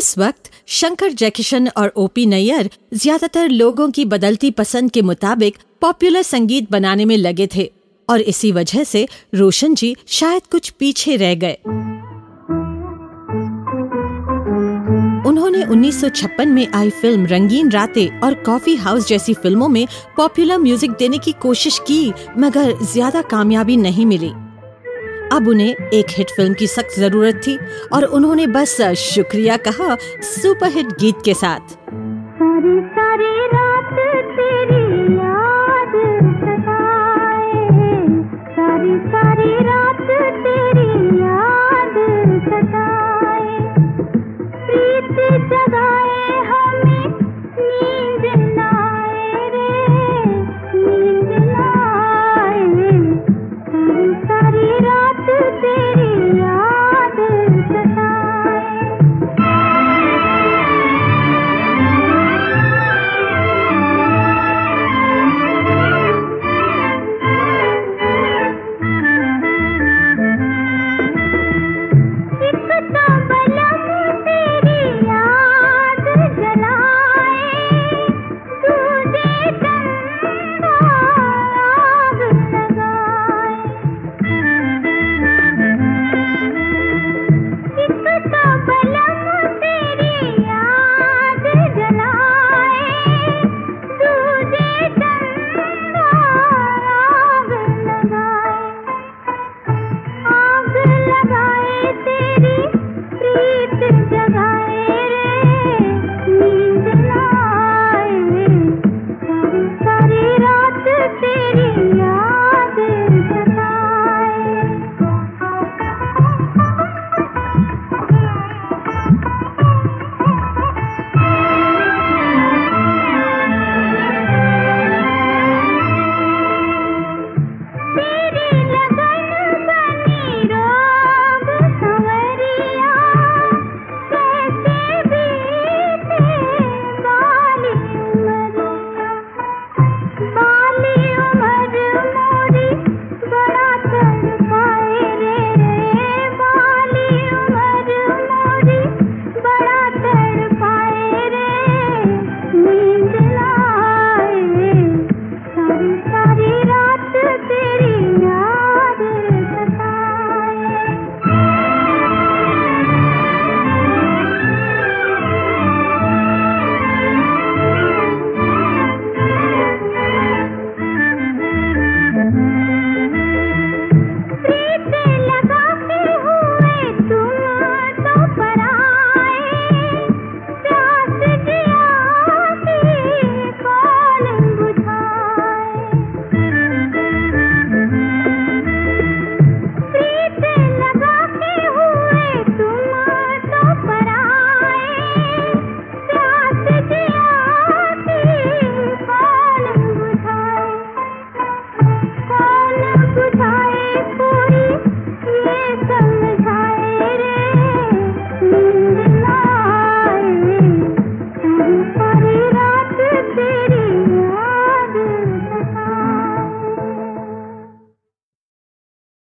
उस वक्त शंकर जयकिशन और ओपी नैयर ज्यादातर लोगों की बदलती पसंद के मुताबिक पॉपुलर संगीत बनाने में लगे थे और इसी वजह से रोशन जी शायद कुछ पीछे रह गए। उन्होंने 1956 में आई फिल्म रंगीन रातें और कॉफी हाउस जैसी फिल्मों में पॉपुलर म्यूजिक देने की कोशिश की, मगर ज्यादा कामयाबी नहीं मिली। अब उन्हें एक हिट फिल्म की सख्त जरूरत थी और उन्होंने बस शुक्रिया कहा सुपरहिट गीत के साथ। सारी सारी रात तेरी याद सताए, सारी सारी रात तेरी याद सताए, प्रीत जगाए